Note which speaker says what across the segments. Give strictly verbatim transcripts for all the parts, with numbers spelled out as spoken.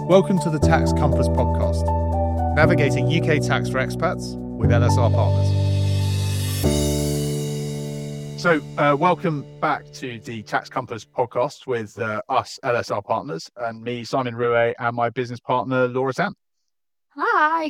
Speaker 1: Welcome to the Tax Compass podcast, navigating U K tax for expats with L S R Partners. So, uh, welcome back to the Tax Compass podcast with uh, us L S R Partners and me, Simon Rouet, and my business partner, Laura Zant.
Speaker 2: Hi.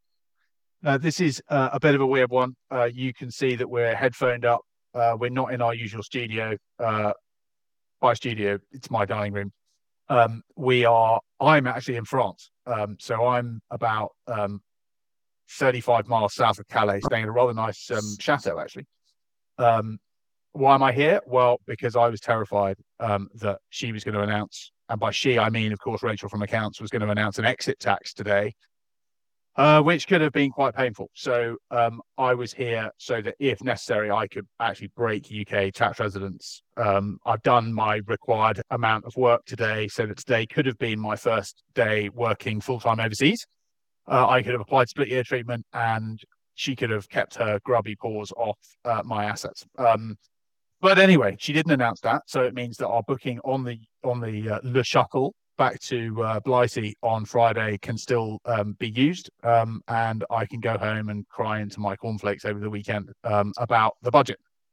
Speaker 1: Uh, this is uh, a bit of a weird one. Uh, you can see that we're headphoned up. Uh, we're not in our usual studio. Uh, by studio, it's my dining room. Um, we are, I'm actually in France. Um, so I'm about um, thirty-five miles south of Calais, staying in a rather nice um, chateau, actually. Um, why am I here? Well, because I was terrified um, that she was going to announce, and by she, I mean, of course, Rachel from accounts was going to announce an exit tax today, uh, which could have been quite painful. So um, I was here so that if necessary, I could actually break U K tax residence. Um, I've done my required amount of work today, so that today could have been my first day working full-time overseas. Uh, I could have applied split year treatment and she could have kept her grubby paws off uh, my assets. Um, but anyway, she didn't announce that. So it means that our booking on the on the uh, Le Shuttle back to uh, Blighty on Friday can still um, be used. Um, and I can go home and cry into my cornflakes over the weekend um, about the budget.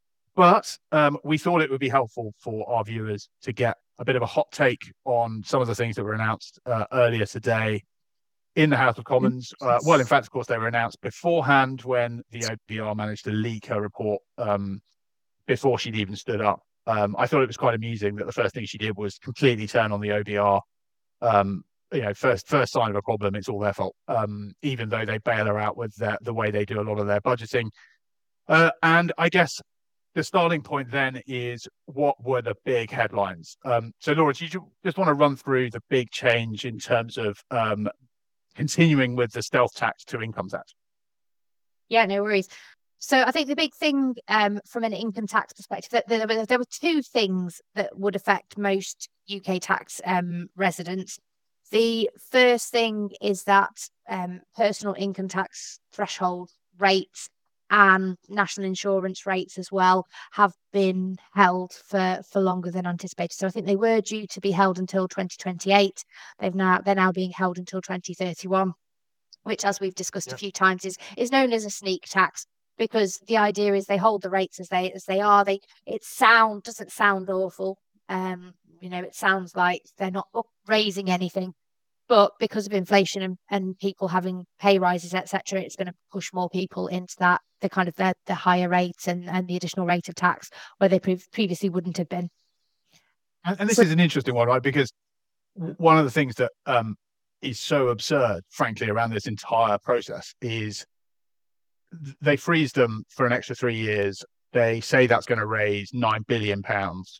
Speaker 1: But um, we thought it would be helpful for our viewers to get a bit of a hot take on some of the things that were announced uh, earlier today in the House of Commons. Uh, well, in fact, of course, they were announced beforehand when the O B R managed to leak her report um, before she'd even stood up. Um, I thought it was quite amusing that the first thing she did was completely turn on the O B R. Um, you know, first first sign of a problem, it's all their fault, um, even though they bail her out with their, the way they do a lot of their budgeting. Uh, and I guess the starting point then is, what were the big headlines? Um, so, Laura, do you just want to run through the big change in terms of um, continuing with the stealth tax to income tax?
Speaker 2: Yeah, no worries. So I think the big thing um, from an income tax perspective, that there, were, there were two things that would affect most U K tax um, residents. The first thing is that um, personal income tax threshold rates and national insurance rates as well have been held for, for longer than anticipated. So I think they were due to be held until twenty twenty-eight. They've now they're now being held until twenty thirty-one, which, as we've discussed yeah. a few times, is is known as a sneak tax, because the idea is they hold the rates as they as they are. They it sound doesn't sound awful. Um, you know, it sounds like they're not up raising anything. But because of inflation and, and people having pay rises, et cetera, it's going to push more people into that, the kind of the, the higher rates and, and the additional rate of tax where they pre- previously wouldn't have been.
Speaker 1: And, and this so, is an interesting one, right? Because one of the things that um, is so absurd, frankly, around this entire process is they freeze them for an extra three years. They say that's going to raise nine billion pounds.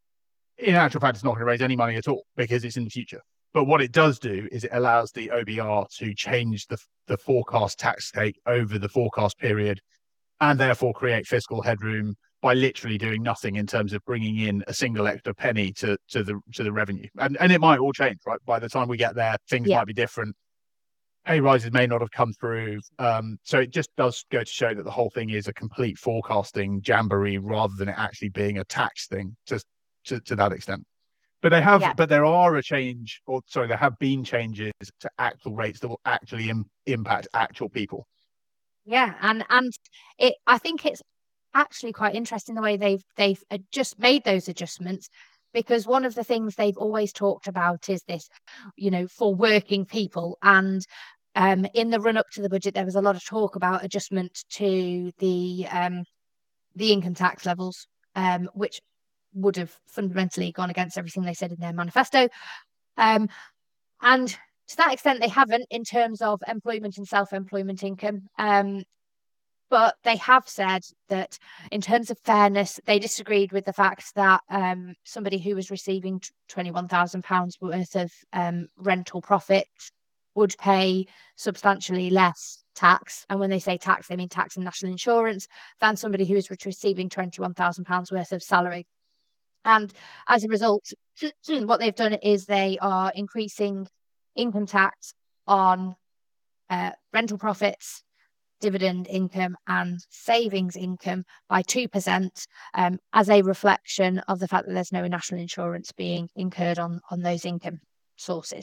Speaker 1: In actual fact, it's not going to raise any money at all because it's in the future. But what it does do is it allows the O B R to change the, the forecast tax take over the forecast period, and therefore create fiscal headroom by literally doing nothing in terms of bringing in a single extra penny to, to the to the revenue. And and it might all change, right? By the time we get there, things yeah. might be different. Pay rises may not have come through. Um, so it just does go to show that the whole thing is a complete forecasting jamboree rather than it actually being a tax thing to to, to that extent. But they have, yeah. but there are a change, or sorry, there have been changes to actual rates that will actually Im- impact actual people.
Speaker 2: Yeah, and and it, I think it's actually quite interesting the way they've they've just made those adjustments, because one of the things they've always talked about is this, you know, for working people. And um, in the run up to the budget, there was a lot of talk about adjustment to the um, the income tax levels, um, which would have fundamentally gone against everything they said in their manifesto. Um, and to that extent, they haven't in terms of employment and self-employment income. Um, but they have said that in terms of fairness, they disagreed with the fact that um, somebody who was receiving twenty-one thousand pounds worth of um, rental profits would pay substantially less tax. And when they say tax, they mean tax and national insurance, than somebody who is receiving twenty-one thousand pounds worth of salary. And as a result, what they've done is they are increasing income tax on uh, rental profits, dividend income and savings income by two percent um, as a reflection of the fact that there's no national insurance being incurred on, on those income sources.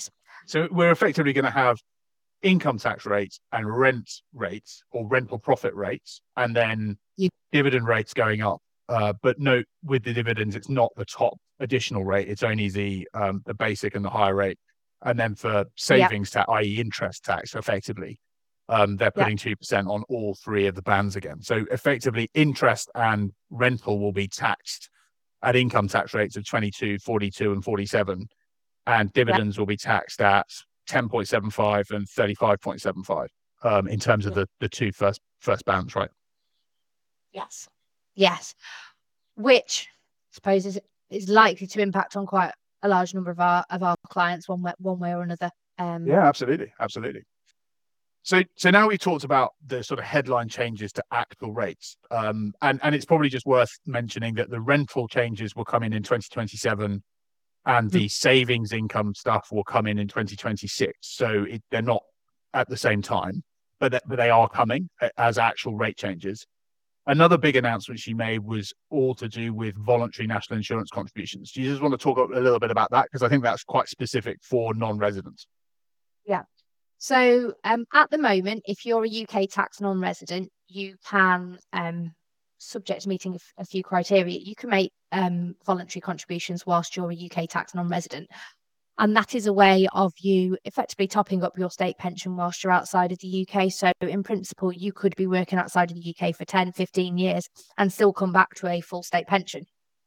Speaker 1: So we're effectively going to have income tax rates and rent rates or rental profit rates, and then
Speaker 2: You-
Speaker 1: dividend rates going up. Uh, but note with the dividends, it's not the top additional rate; it's only the um, the basic and the higher rate. And then for
Speaker 2: Yeah,
Speaker 1: savings tax, that is interest tax, effectively, um, they're
Speaker 2: yeah,
Speaker 1: putting two percent on all three of the bands again. So effectively, interest and rental will be taxed at income tax rates of twenty-two, forty-two, and forty-seven, and
Speaker 2: yeah,
Speaker 1: dividends will be taxed at ten point seven five and thirty-five point seven five, um, in terms of
Speaker 2: yeah.
Speaker 1: the, the two first first bands, right?
Speaker 2: Yes, yes. Which I suppose is is likely to impact on quite a large number of our of our clients one way one way or another. Um,
Speaker 1: Yeah, absolutely, absolutely. So, so now we've talked about the sort of headline changes to actual rates, um, and and it's probably just worth mentioning that the rental changes will come in in twenty twenty-seven, and
Speaker 2: mm,
Speaker 1: the savings income stuff will come in in twenty twenty-six. So it, they're not at the same time, but, that, but they are coming as actual rate changes. Another big announcement she made was all to do with voluntary national insurance contributions. Do you just want to talk a little bit about that? Because I think that's quite specific for non-residents.
Speaker 2: yeah. So um, at the moment, if you're a U K tax non-resident, you can, um, subject to meeting a, a few criteria, you can make um, voluntary contributions whilst you're a U K tax non-resident. And that is a way of you effectively topping up your state pension whilst you're outside of the U K. So in principle, you could be working outside of the U K for ten, fifteen years and still come back to a full state pension.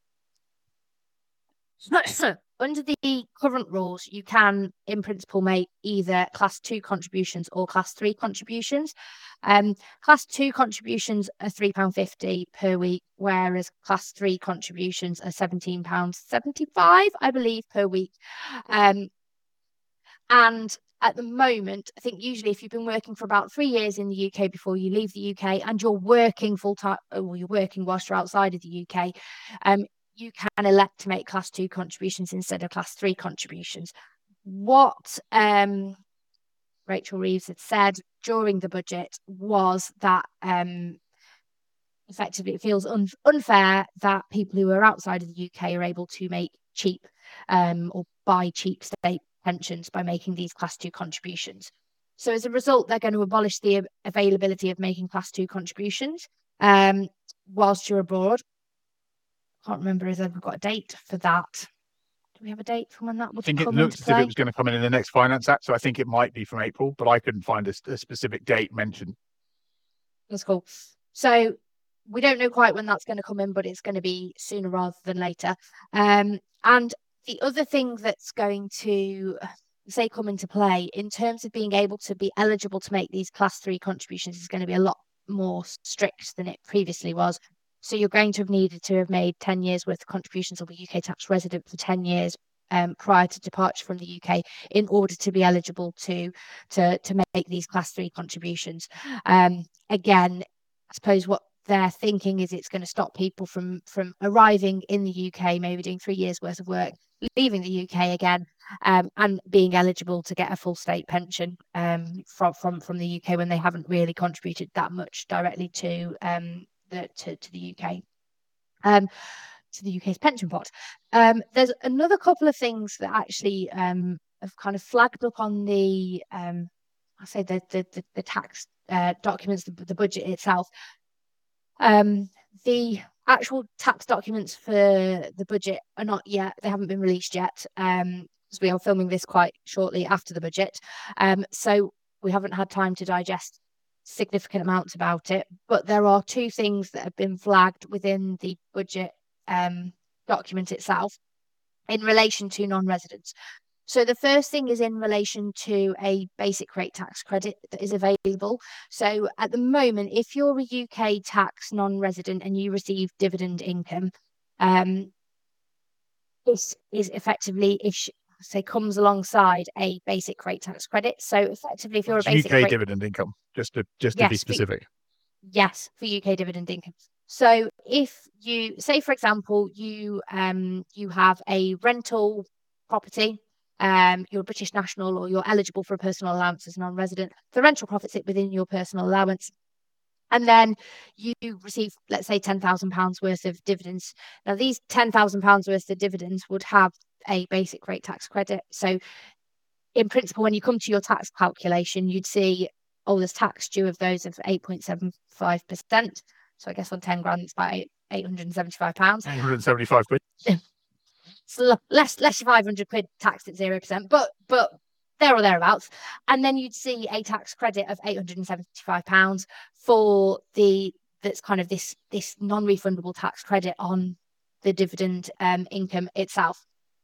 Speaker 2: Under the current rules, you can, in principle, make either class two contributions or class three contributions. Um, class two contributions are three pounds fifty per week, whereas class three contributions are seventeen pounds seventy-five, I believe, per week. Um, and at the moment, I think usually if you've been working for about three years in the U K before you leave the U K and you're working full time, or you're working whilst you're outside of the U K, um, you can elect to make class two contributions instead of class three contributions. What um, Rachel Reeves had said during the budget was that um, effectively it feels un- unfair that people who are outside of the U K are able to make cheap um, or buy cheap state pensions by making these class two contributions. So as a result, they're going to abolish the availability of making class two contributions um, whilst you're abroad. Can't remember if we've got a date for that. Do we have a date for when that
Speaker 1: I
Speaker 2: would
Speaker 1: think it
Speaker 2: come into
Speaker 1: looked as if it
Speaker 2: play?
Speaker 1: was going to come in in the next Finance Act, so I think it might be from April, but I couldn't find a, a specific date mentioned.
Speaker 2: That's cool. So we don't know quite when that's going to come in, but it's going to be sooner rather than later. Um, and the other thing that's going to say come into play in terms of being able to be eligible to make these class three contributions is going to be a lot more strict than it previously was. So you're going to have needed to have made ten years worth of contributions of a U K tax resident for ten years um, prior to departure from the U K in order to be eligible to to to make these class three contributions. Um, again, I suppose what they're thinking is it's going to stop people from from arriving in the U K, maybe doing three years worth of work, leaving the U K again, um, and being eligible to get a full state pension um, from from from the U K when they haven't really contributed that much directly to um, the to, to the U K. Um, to the U K's pension pot. Um, there's another couple of things that actually um, have kind of flagged up on the, um, I say the the the, the tax uh, documents, the, the budget itself. Um, the actual tax documents for the budget are not yet; they haven't been released yet. Um, because we are filming this quite shortly after the budget. Um, so we haven't had time to digest significant amounts about it. But there are two things that have been flagged within the budget um, document itself in relation to non-residents. So the first thing is in relation to a basic rate tax credit that is available. So at the moment, if you're a U K tax non-resident and you receive dividend income, um, this is effectively, if say, comes alongside a basic rate tax credit. So effectively, if you're a
Speaker 1: It's
Speaker 2: basic
Speaker 1: U K
Speaker 2: rate,
Speaker 1: dividend income, just to just to be
Speaker 2: yes, for,
Speaker 1: specific.
Speaker 2: yes, for U K dividend income. So if you say, for example, you um you have a rental property, um, you're a British national or you're eligible for a personal allowance as a non-resident, the rental profits sit within your personal allowance. And then you receive, let's say, ten thousand pounds worth of dividends. Now, these ten thousand pounds worth of dividends would have a basic rate tax credit. So in principle, when you come to your tax calculation, you'd see, oh, there's tax due of those of eight point seven five percent. So I guess on ten grand, it's about eight hundred seventy-five pounds.
Speaker 1: eight hundred seventy-five quid.
Speaker 2: So less, less than five hundred quid taxed at zero percent, but, but there or thereabouts. And then you'd see a tax credit of eight hundred seventy-five pounds for the, that's kind of this, this non-refundable tax credit on the dividend um, income itself.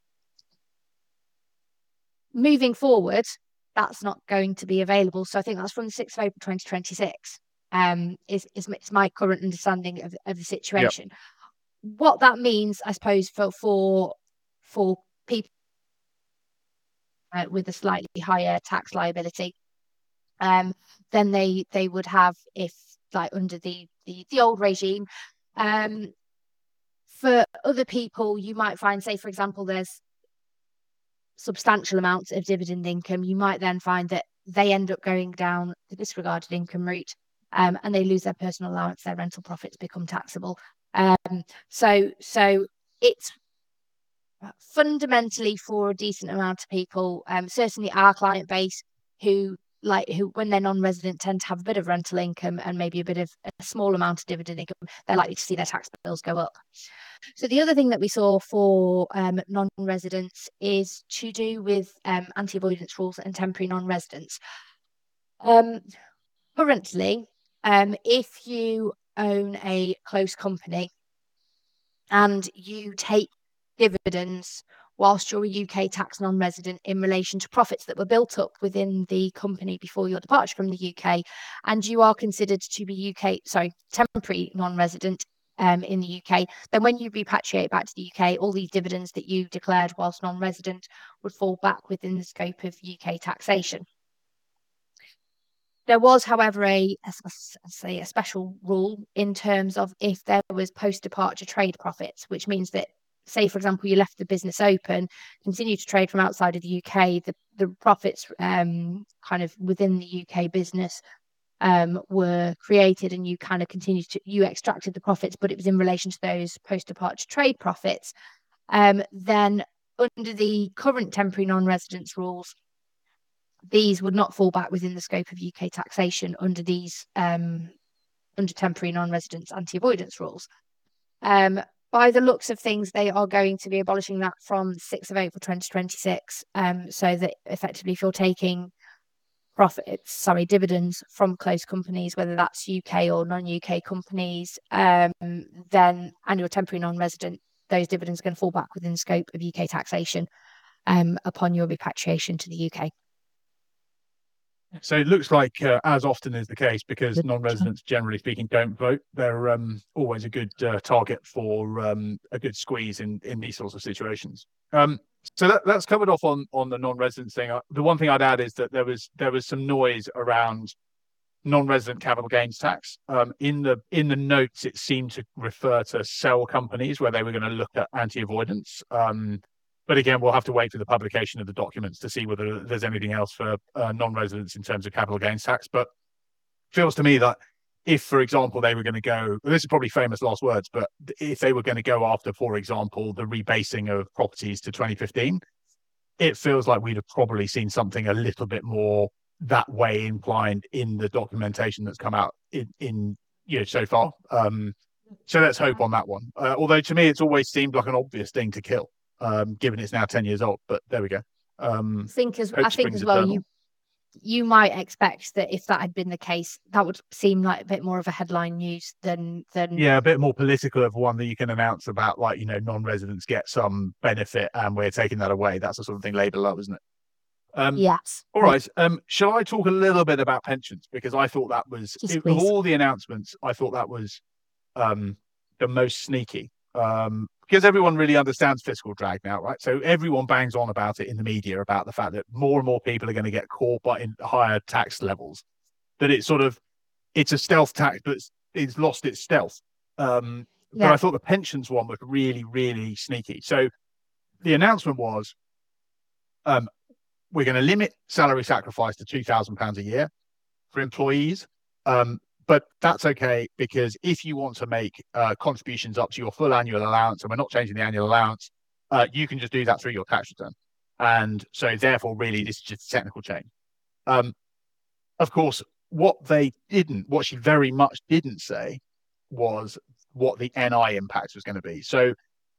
Speaker 2: Moving forward, that's not going to be available. So I think that's from the sixth of April twenty twenty-six, um, is, is, is my current understanding of, of the situation. Yep. What that means, I suppose, for for, for people uh, with a slightly higher tax liability, um, than they they would have if, like, under the, the, the old regime. Um, for other people, you might find, say, for example, there's substantial amounts of dividend income. You might then find that they end up going down the disregarded income route, um, and they lose their personal allowance, their rental profits become taxable. Um, so, so it's fundamentally for a decent amount of people, um, certainly our client base, who like who when they're non-resident tend to have a bit of rental income and maybe a bit of a small amount of dividend income, they're likely to see their tax bills go up. So the other thing that we saw for um, non-residents is to do with um, anti-avoidance rules and temporary non-residents. Um, currently, um, if you own a close company and you take dividends whilst you're a U K tax non-resident in relation to profits that were built up within the company before your departure from the U K, and you are considered to be U K, sorry, temporary non-resident um, in the U K, then when you repatriate back to the U K, all these dividends that you declared whilst non-resident would fall back within the scope of U K taxation. There was, however, a, a, say a special rule in terms of if there was post-departure trade profits, which means that, say, for example, you left the business open, continue to trade from outside of the U K, the, the profits um, kind of within the U K business um, were created, and you kind of continued to, you extracted the profits, but it was in relation to those post-departure trade profits. Um, then under the current temporary non-residence rules, these would not fall back within the scope of U K taxation under these um, under temporary non-residence anti-avoidance rules. Um, by the looks of things, they are going to be abolishing that from sixth of April twenty twenty-six, um, so that effectively if you're taking profits, sorry, dividends from closed companies, whether that's U K or non-U K companies, um, then, and you're temporary non-resident, those dividends are going to fall back within the scope of U K taxation um, upon your repatriation to the U K.
Speaker 1: So it looks like, uh, as often is the case, because non-residents, generally speaking, don't vote, they're um, always a good uh, target for um, a good squeeze in, in these sorts of situations. Um, so that, that's covered off on, on the non-residents thing. Uh, the one thing I'd add is that there was there was some noise around non-resident capital gains tax. Um, in the in the notes, it seemed to refer to cell companies where they were going to look at anti-avoidance. Um, But again, we'll have to wait for the publication of the documents to see whether there's anything else for uh, non-residents in terms of capital gains tax. But it feels to me that if, for example, they were going to go, well, this is probably famous last words, but if they were going to go after, for example, the rebasing of properties to twenty fifteen, it feels like we'd have probably seen something a little bit more that way inclined in the documentation that's come out in, in you know, so far. Um, so let's hope on that one. Uh, although to me, it's always seemed like an obvious thing to kill. Um, given it's now ten years old, but there we go. Um,
Speaker 2: I think as I think as well, eternal. you you might expect that if that had been the case, that would seem like a bit more of a headline news than than
Speaker 1: yeah, a bit more political of one that you can announce about, like, you know, non-residents get some benefit and we're taking that away. That's the sort of thing Labour love, isn't it? Um,
Speaker 2: yes.
Speaker 1: All right. Um, shall I talk a little bit about pensions, because I thought that was
Speaker 2: Just
Speaker 1: it,
Speaker 2: please.
Speaker 1: Of all the announcements, I thought that was um, the most sneaky. Um, because everyone really understands fiscal drag now, right? So everyone bangs on about it in the media about the fact that more and more people are going to get caught by in higher tax levels, that it's sort of, it's a stealth tax, but it's, it's lost its stealth. Um, yeah. But I thought the pensions one was really, really sneaky. So the announcement was, um, we're going to limit salary sacrifice to two thousand pounds a year for employees. Um, But that's okay, because if you want to make uh, contributions up to your full annual allowance, and we're not changing the annual allowance, uh, you can just do that through your tax return. And so therefore, really, this is just a technical change. Um, of course, what they didn't, what she very much didn't say was what the N I impact was going to be. So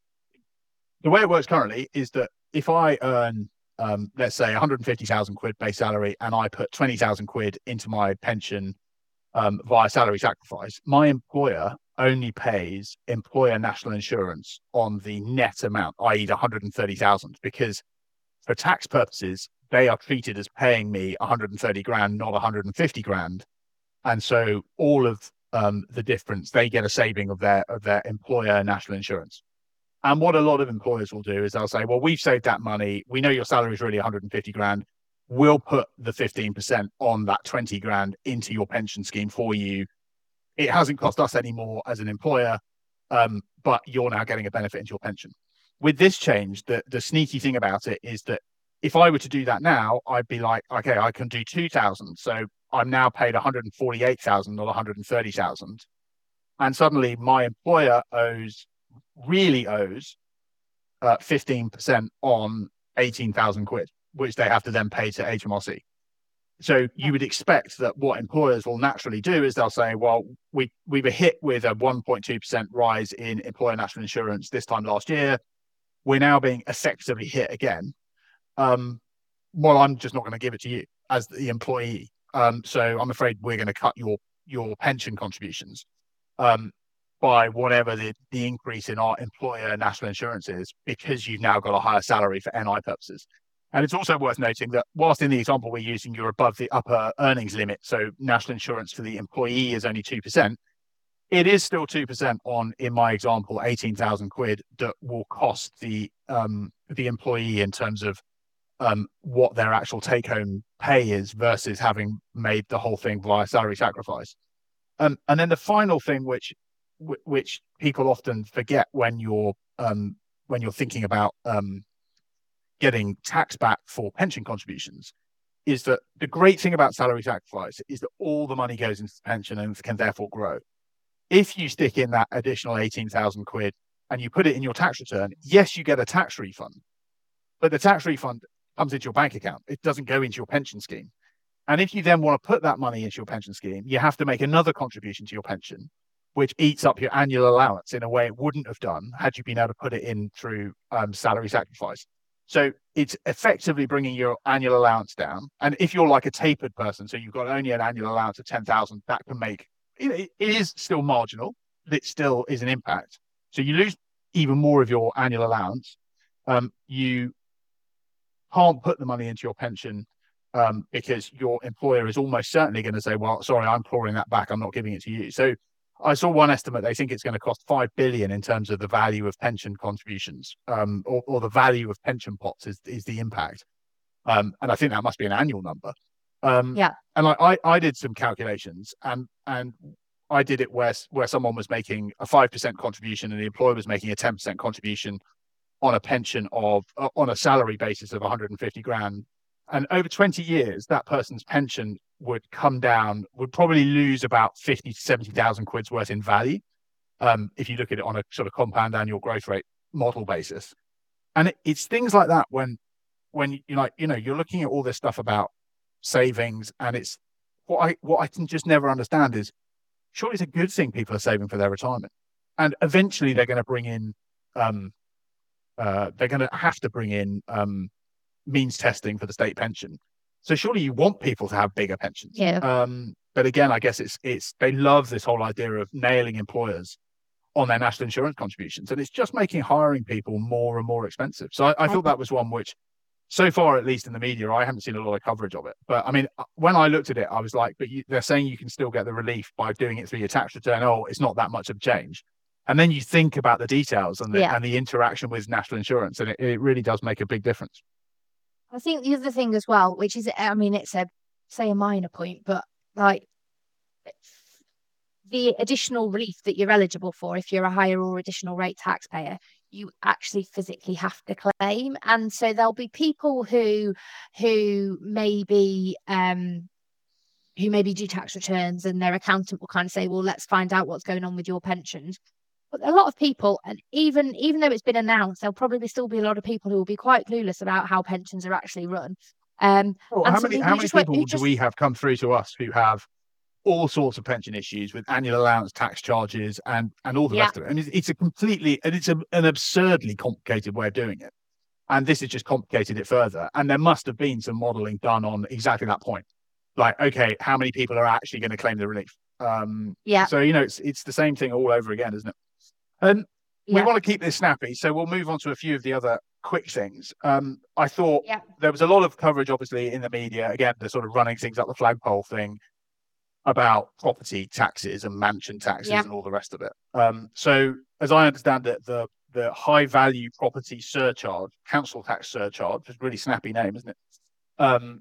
Speaker 1: the way it works currently is that if I earn, um, let's say, one hundred fifty thousand quid base salary, and I put twenty thousand quid into my pension um, via salary sacrifice, my employer only pays employer national insurance on the net amount, that is the one hundred thirty thousand, because for tax purposes, they are treated as paying me one hundred thirty grand, not one hundred fifty grand. And so all of um, the difference, they get a saving of their of their employer national insurance. And what a lot of employers will do is they'll say, well, we've saved that money. We know your salary is really one hundred fifty grand. We'll put the fifteen percent on that twenty grand into your pension scheme for you. It hasn't cost us any more as an employer, um, but you're now getting a benefit into your pension. With this change, the, the sneaky thing about it is that if I were to do that now, I'd be like, okay, I can do two thousand. So I'm now paid one hundred forty-eight thousand or one hundred thirty thousand. And suddenly my employer owes, really owes uh, fifteen percent on eighteen thousand quid, which they have to then pay to H M R C. So you would expect that what employers will naturally do is they'll say, well, we, we were hit with a one point two percent rise in employer national insurance this time last year. We're now being effectively hit again. Um, well, I'm just not going to give it to you as the employee. Um, so I'm afraid we're going to cut your, your pension contributions um, by whatever the, the increase in our employer national insurance is, because you've now got a higher salary for N I purposes. And it's also worth noting that whilst in the example we're using, you're above the upper earnings limit, so national insurance for the employee is only two percent, it is still two percent on, in my example, eighteen thousand quid that will cost the um, the employee in terms of um, what their actual take-home pay is versus having made the whole thing via salary sacrifice. Um, and then the final thing, which which people often forget when you're um, when you're thinking about um, getting tax back for pension contributions, is that the great thing about salary sacrifice is that all the money goes into the pension and can therefore grow. If you stick in that additional eighteen thousand quid and you put it in your tax return, yes, you get a tax refund, but the tax refund comes into your bank account. It doesn't go into your pension scheme. And if you then want to put that money into your pension scheme, you have to make another contribution to your pension, which eats up your annual allowance in a way it wouldn't have done had you been able to put it in through um, salary sacrifice. So it's effectively bringing your annual allowance down. And if you're like a tapered person, so you've got only an annual allowance of ten thousand, that can make, it, it is still marginal, but it still is an impact. So you lose even more of your annual allowance. Um, you can't put the money into your pension um, because your employer is almost certainly going to say, well, sorry, I'm clawing that back. I'm not giving it to you. So I saw one estimate. They think it's going to cost five billion in terms of the value of pension contributions, um, or, or the value of pension pots is, is the impact. Um, and I think that must be an annual number. Um,
Speaker 2: Yeah.
Speaker 1: And I, I, I did some calculations, and and I did it where where someone was making a five percent contribution and the employer was making a ten percent contribution on a pension of uh, on a salary basis of one hundred fifty grand. And over twenty years, that person's pension would come down, would probably lose about fifty to seventy thousand quid's worth in value. Um, if you look at it on a sort of compound annual growth rate model basis. And it, it's things like that when, when you like, you know, you're looking at all this stuff about savings, and it's what I, what I can just never understand is, surely it's a good thing people are saving for their retirement. And eventually they're going to bring in, um, uh, they're going to have to bring in, um, means testing for the state pension. So surely you want people to have bigger pensions.
Speaker 2: Yeah.
Speaker 1: Um, but again, I guess it's it's they love this whole idea of nailing employers on their national insurance contributions, and it's just making hiring people more and more expensive. So I, I thought that was one which, so far at least in the media, I haven't seen a lot of coverage of it. But I mean, when I looked at it, I was like, but you, they're saying you can still get the relief by doing it through your tax return. Oh, it's not that much of change. And then you think about the details and the,
Speaker 2: Yeah.
Speaker 1: and the interaction with national insurance, and it, it really does make a big difference.
Speaker 2: I think the other thing as well, which is, I mean, it's a, say a minor point, but like the additional relief that you're eligible for, if you're a higher or additional rate taxpayer, you actually physically have to claim. And so there'll be people who, who maybe, um, who maybe do tax returns, and their accountant will kind of say, well, let's find out what's going on with your pensions. a lot of people, and even even though it's been announced, there'll probably still be a lot of people who will be quite clueless about how pensions are actually run. Um,
Speaker 1: Well,
Speaker 2: and
Speaker 1: how
Speaker 2: some
Speaker 1: many
Speaker 2: people
Speaker 1: how
Speaker 2: who
Speaker 1: many
Speaker 2: just won't-
Speaker 1: people
Speaker 2: who
Speaker 1: do
Speaker 2: just
Speaker 1: we have come through to us who have all sorts of pension issues with annual allowance tax charges and and all the
Speaker 2: yeah
Speaker 1: rest of it? And it's, it's a completely and it's a, an absurdly complicated way of doing it. And this has just complicated it further. And there must have been some modelling done on exactly that point. Like, okay, how many people are actually going to claim the relief? Um,
Speaker 2: yeah
Speaker 1: so you know, it's it's the same thing all over again, isn't it? And we
Speaker 2: yeah
Speaker 1: want to keep this snappy, so we'll move on to a few of the other quick things. Um, I thought
Speaker 2: yeah
Speaker 1: there was a lot of coverage, obviously, in the media. Again, the sort of running things up the flagpole thing about property taxes and mansion taxes
Speaker 2: yeah
Speaker 1: and all the rest of it. Um, so, as I understand it, the the high value property surcharge, council tax surcharge, is a really snappy name, isn't it? Um,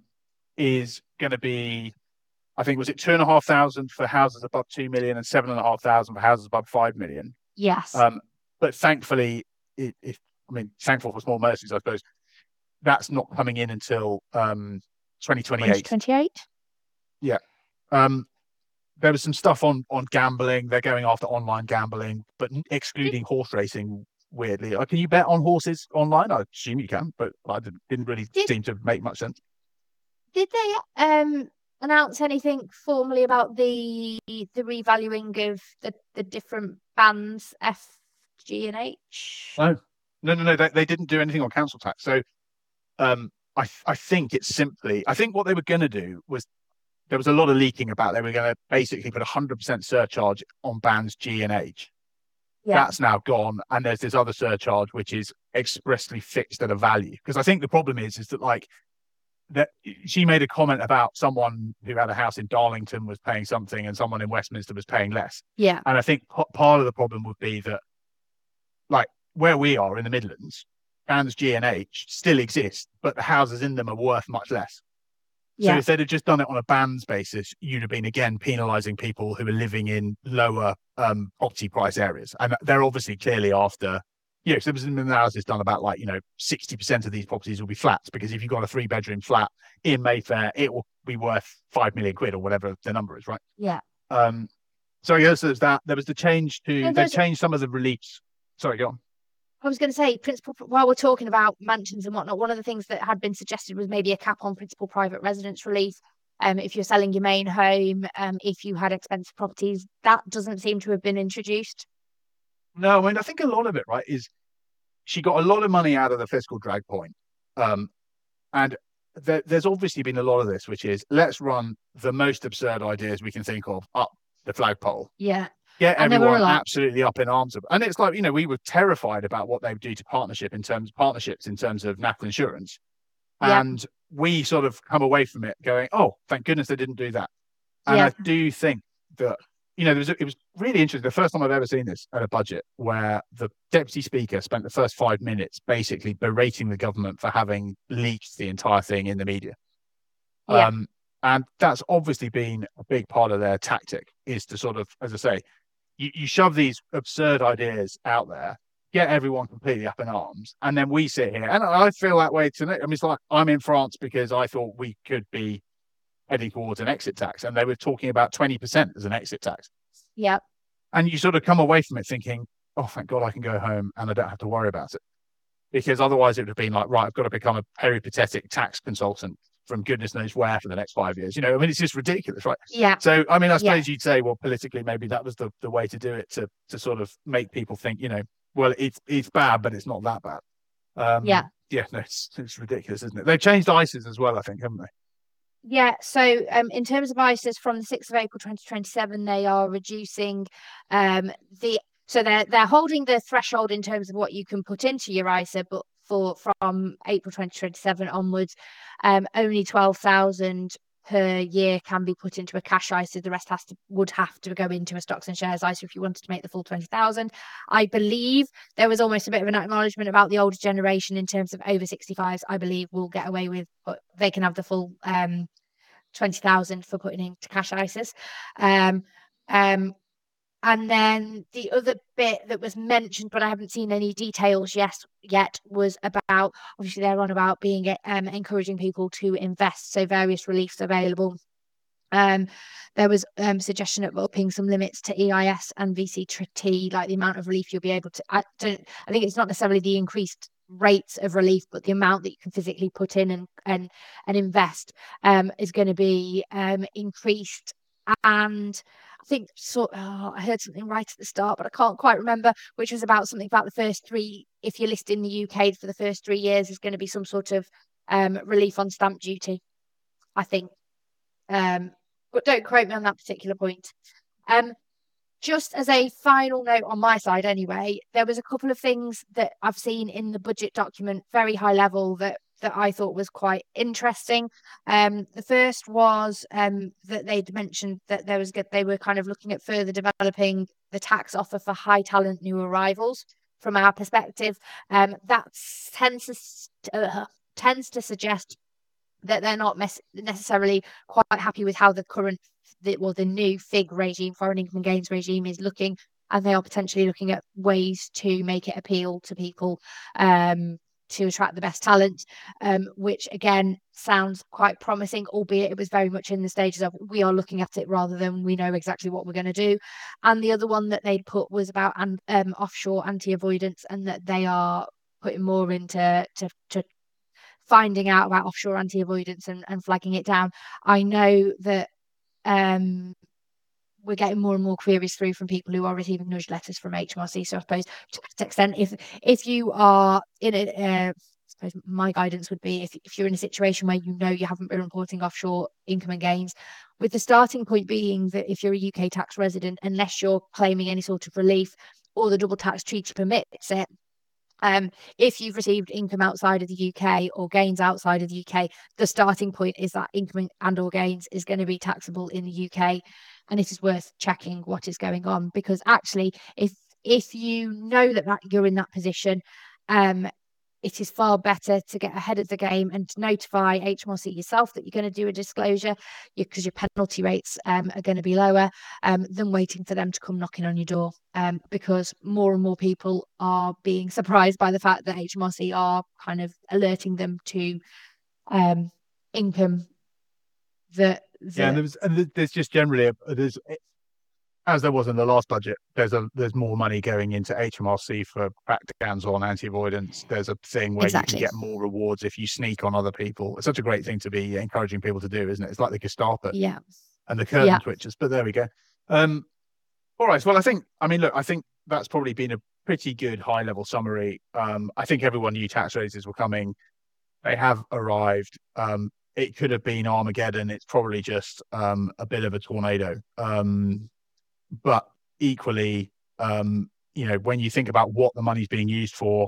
Speaker 1: is going to be, I think, was it two and a half thousand for houses above two million and seven and a half thousand for houses above five million.
Speaker 2: yes
Speaker 1: Um, but thankfully, it, if I mean, thankful for small mercies, I suppose, that's not coming in until um, twenty twenty-eight.
Speaker 2: twenty twenty-eight.
Speaker 1: Yeah. Um, there was some stuff on on gambling. They're going after online gambling, but excluding horse racing. Weirdly, uh, can you bet on horses online? I assume you can, but I didn't, didn't really
Speaker 2: Did
Speaker 1: seem to make much sense.
Speaker 2: did they um announce anything formally about the the revaluing of the the different bands F, G, and H?
Speaker 1: No, no, no, no. They, they didn't do anything on council tax. So um, I I think it's simply. I think what they were going to do was there was a lot of leaking about they were going to basically put a hundred percent surcharge on bands G and H.
Speaker 2: Yeah,
Speaker 1: That's now gone, and there's this other surcharge which is expressly fixed at a value. Because I think the problem is, is that like that she made a comment about someone who had a house in Darlington was paying something, and someone in Westminster was paying less.
Speaker 2: yeah,
Speaker 1: And I think p- part of the problem would be that, like where we are in the Midlands, bands G and H still exist, but the houses in them are worth much less. So
Speaker 2: yeah,
Speaker 1: if they'd have just done it on a bands basis, you'd have been again penalising people who are living in lower um, property price areas, and they're obviously clearly after. Yeah, so there was an analysis done about like you know sixty percent of these properties will be flats because if you've got a three bedroom flat in Mayfair, it will be worth five million quid or whatever the number is, right?
Speaker 2: yeah.
Speaker 1: Um, so yes, there's that. There was the change to
Speaker 2: No,
Speaker 1: they
Speaker 2: there's
Speaker 1: changed some of the reliefs. Sorry, go on.
Speaker 2: I was going to say, principal, while we're talking about mansions and whatnot, one of the things that had been suggested was maybe a cap on principal private residence relief. Um, if you're selling your main home, um, if you had expensive properties, that doesn't seem to have been introduced.
Speaker 1: No, I mean I think a lot of it, right, is she got a lot of money out of the fiscal drag point. Um, and there, there's obviously been a lot of this, which is let's run the most absurd ideas we can think of up the flagpole.
Speaker 2: Yeah.
Speaker 1: Get
Speaker 2: And there were a
Speaker 1: everyone
Speaker 2: lot.
Speaker 1: absolutely up in arms. And it's like, you know, we were terrified about what they would do to partnership in terms partnerships in terms of national insurance.
Speaker 2: Yeah.
Speaker 1: And we sort of come away from it going, oh, thank goodness they didn't do that. And
Speaker 2: Yeah.
Speaker 1: I do think that, you know, there was, it was really interesting. The first time I've ever seen this at a budget where the deputy speaker spent the first five minutes basically berating the government for having leaked the entire thing in the media.
Speaker 2: Yeah.
Speaker 1: Um, and that's obviously been a big part of their tactic is to sort of, as I say, you, you shove these absurd ideas out there, get everyone completely up in arms, and then we sit here. And I feel that way tonight. I mean, it's like I'm in France because I thought we could be heading towards an exit tax, and they were talking about twenty percent as an exit tax.
Speaker 2: Yeah.
Speaker 1: And you sort of come away from it thinking, oh, thank God I can go home and I don't have to worry about it. Because otherwise it would have been like, right, I've got to become a peripatetic tax consultant from goodness knows where for the next five years. You know, I mean, it's just ridiculous, right?
Speaker 2: Yeah.
Speaker 1: So, I mean, I suppose
Speaker 2: Yeah.
Speaker 1: you'd say, well, politically, maybe that was the, the way to do it to to sort of make people think, you know, well, it's it's bad, but it's not that bad. Um,
Speaker 2: Yeah.
Speaker 1: Yeah, no, it's, it's ridiculous, isn't it? They've changed I C E S as well, I think, haven't they?
Speaker 2: Yeah, so um, in terms of I S As, from the sixth of April twenty twenty-seven, they are reducing um, the so they're they're holding the threshold in terms of what you can put into your I S A, but for from April twenty twenty-seven onwards, um, only twelve thousand per year can be put into a cash I S A. The rest has to would have to go into a stocks and shares I S A if you wanted to make the full twenty thousand. I believe there was almost a bit of an acknowledgement about the older generation in terms of over sixty-fives. I believe will get away with, but they can have the full um twenty thousand for putting into cash I S As. Um, um, and then the other bit that was mentioned, but I haven't seen any details yet, yet was about, obviously they're on about being um, encouraging people to invest. So various reliefs available Um, there was um, suggestion of upping some limits to E I S and V C T, like the amount of relief you'll be able to. I don't. I think it's not necessarily the increased rates of relief, but the amount that you can physically put in and and and invest um, is going to be um, increased. And I think so. Oh, I heard something right at the start, but I can't quite remember, which was about something about the first three. If you list in the U K for the first three years, is going to be some sort of um, relief on stamp duty, I think. Um, but don't quote me on that particular point. Um, just as a final note on my side, anyway, there was a couple of things that I've seen in the budget document, very high level, that that I thought was quite interesting. Um, the first was um, that they'd mentioned that there was they were kind of looking at further developing the tax offer for high talent new arrivals. From our perspective, um, that tends to, uh, tends to suggest that they're not mes- necessarily quite happy with how the current, the, well, the new F I G regime, foreign income and gains regime, is looking, and they are potentially looking at ways to make it appeal to people um, to attract the best talent, um, which again sounds quite promising, albeit it was very much in the stages of we are looking at it rather than we know exactly what we're going to do. And the other one that they'd put was about um, offshore anti-avoidance, and that they are putting more into to, to finding out about offshore anti-avoidance and, and flagging it down. I know that um, we're getting more and more queries through from people who are receiving nudge letters from H M R C. So I suppose to that extent, if if you are in a, uh, I suppose my guidance would be if, if you're in a situation where you know you haven't been reporting offshore income and gains, with the starting point being that if you're a U K tax resident, unless you're claiming any sort of relief or the double tax treaty permits it, Um, if you've received income outside of the U K or gains outside of the U K, the starting point is that income and or gains is going to be taxable in the U K, and it is worth checking what is going on, because actually, if if you know that, that you're in that position, um, it is far better to get ahead of the game and to notify H M R C yourself that you're going to do a disclosure, because your penalty rates um, are going to be lower, um, than waiting for them to come knocking on your door. Um, because more and more people are being surprised by the fact that H M R C are kind of alerting them to um, income that, that...
Speaker 1: Yeah, and there's and there's just generally a, there's as there was in the last budget, there's a there's more money going into H M R C for crackdowns on anti-avoidance. There's a thing where
Speaker 2: Exactly.
Speaker 1: you can get more rewards if you sneak on other people. It's such a great thing to be encouraging people to do, isn't it? It's like the Gestapo
Speaker 2: Yeah.
Speaker 1: and the curtain
Speaker 2: Yeah.
Speaker 1: twitchers. But there we go. Um, all right. Well, I think, I mean, look, I think that's probably been a pretty good high-level summary. Um, I think everyone knew tax raises were coming. They have arrived. Um, it could have been Armageddon. It's probably just um, a bit of a tornado. Um, but equally, um, you know, when you think about what the money's being used for,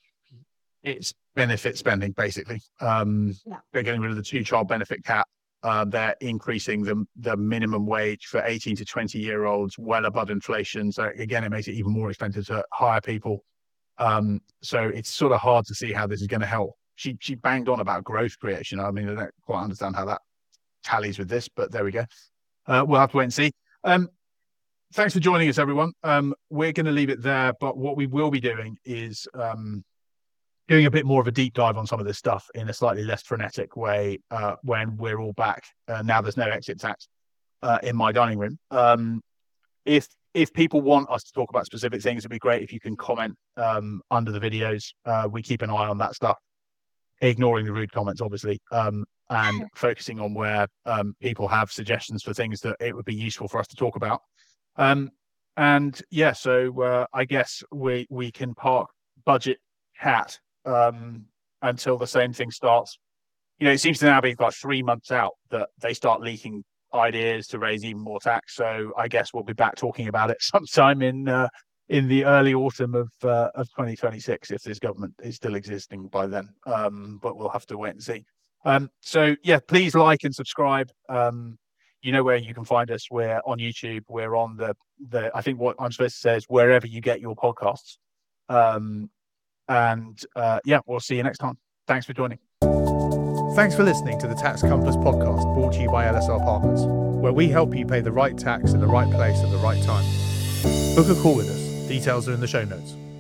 Speaker 1: it's benefit spending, basically. Um,
Speaker 2: Yeah.
Speaker 1: They're getting rid of the two-child benefit cap. Uh, they're increasing the, the minimum wage for eighteen to twenty-year-olds well above inflation. So, again, it makes it even more expensive to hire people. Um, so it's sort of hard to see how this is going to help. She she banged on about growth creation. I mean, I don't quite understand how that tallies with this, but there we go. Uh, we'll have to wait and see. Um, thanks for joining us, everyone. Um, we're going to leave it there, but what we will be doing is um, doing a bit more of a deep dive on some of this stuff in a slightly less frenetic way uh, when we're all back. Uh, now there's no exit tax uh, in my dining room. Um, if if people want us to talk about specific things, it'd be great if you can comment um, under the videos. Uh, we keep an eye on that stuff, ignoring the rude comments, obviously, um, and focusing on where um, people have suggestions for things that it would be useful for us to talk about. Um, and yeah, so uh, I guess we we can park budget hat um, until the same thing starts. You know, it seems to now be like three months out that they start leaking ideas to raise even more tax. So I guess we'll be back talking about it sometime in uh, in the early autumn of uh, of twenty twenty-six if this government is still existing by then. Um, but we'll have to wait and see. Um, so yeah, please like and subscribe. Um, you know where you can find us. We're on YouTube. We're on the the. I think what I'm supposed to say is wherever you get your podcasts. Um, and uh, yeah, we'll see you next time. Thanks for joining.
Speaker 3: Thanks for listening to the Tax Compass podcast, brought to you by L S R Partners, where we help you pay the right tax in the right place at the right time. Book a call with us. Details are in the show notes.